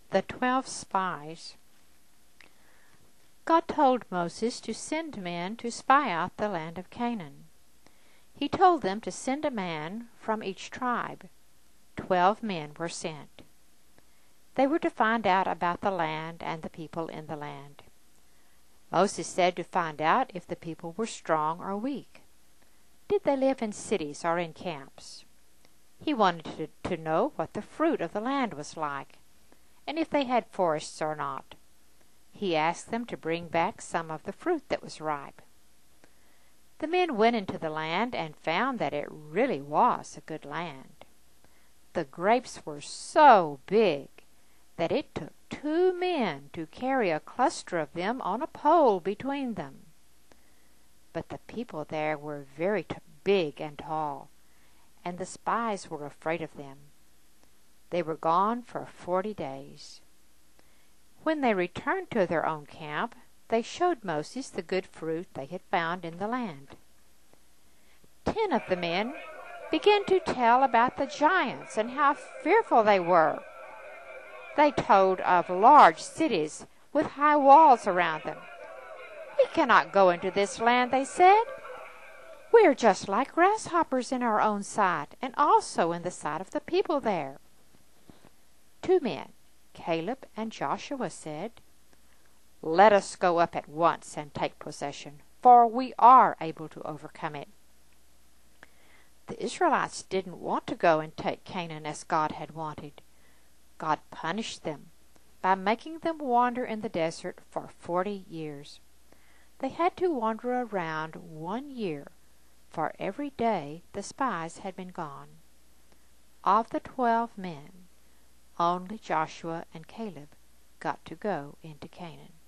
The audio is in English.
The 12 Spies. God told Moses to send men to spy out the land of Canaan. He told them to send a man from each tribe. 12 men were sent. They were to find out about the land and the people in the land. Moses said to find out if the people were strong or weak. Did they live in cities or in camps? He wanted to know what the fruit of the land was like, and if they had forests or not. He asked them to bring back some of the fruit that was ripe. The men went into the land and found that it really was a good land. The grapes were so big that it took 2 men to carry a cluster of them on a pole between them. But the people there were very big and tall, and the spies were afraid of them. They were gone for 40 days. When they returned to their own camp, they showed Moses the good fruit they had found in the land. 10 of the men began to tell about the giants and how fearful they were. They told of large cities with high walls around them. "We cannot go into this land," they said. "We are just like grasshoppers in our own sight, and also in the sight of the people there." 2 men, Caleb and Joshua, said, "Let us go up at once and take possession, for we are able to overcome it." The Israelites didn't want to go and take Canaan as God had wanted. God punished them by making them wander in the desert for 40 years. They had to wander around 1 year, for every day the spies had been gone. Of the 12 men, only Joshua and Caleb got to go into Canaan.